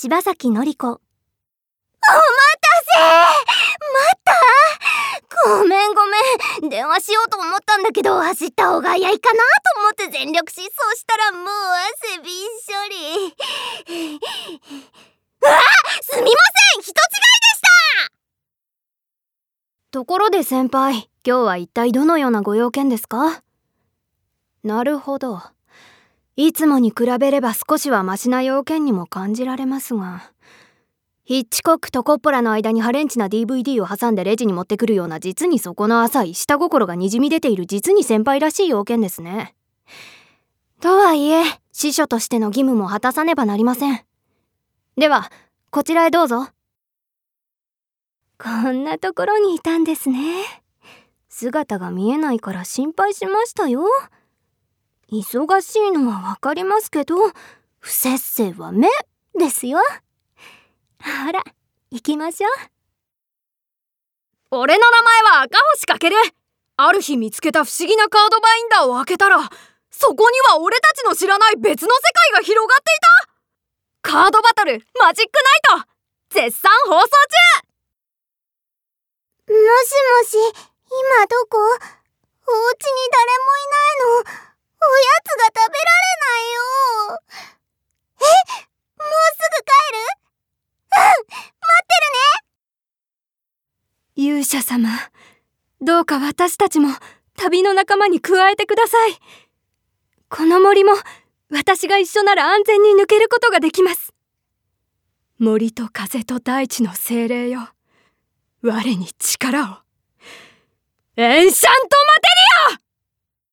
柴崎のり子。お待たごめん。電話しようと思ったんだけど、走った方が早いかなと思って全力疾走したらもう汗びっしょり。うわ！すみません！人違いでした！ ところで先輩、今日は一体どのようなご用件ですか？なるほど。いつもに比べれば少しはマシな要件にも感じられますが、ヒッチコックとコッポラの間にハレンチな DVD を挟んでレジに持ってくるような実に底の浅い下心がにじみ出ている実に先輩らしい要件ですね。とはいえ、司書としての義務も果たさねばなりません。では、こちらへどうぞ。こんなところにいたんですね。姿が見えないから心配しましたよ。忙しいのはわかりますけど、不摂生は目ですよ。ほら、行きましょう。 俺の名前は赤星翔。ある日見つけた不思議なカードバインダーを開けたら、そこには俺たちの知らない別の世界が広がっていた。カードバトルマジックナイト絶賛放送中。 もしもし、今どこ？お家に誰もいないの。おやつが食べられないよ。もうすぐ帰る？待ってるね。勇者様、どうか私たちも旅の仲間に加えてください。この森も私が一緒なら安全に抜けることができます。森と風と大地の精霊よ、我に力を。エンシャントマテリア！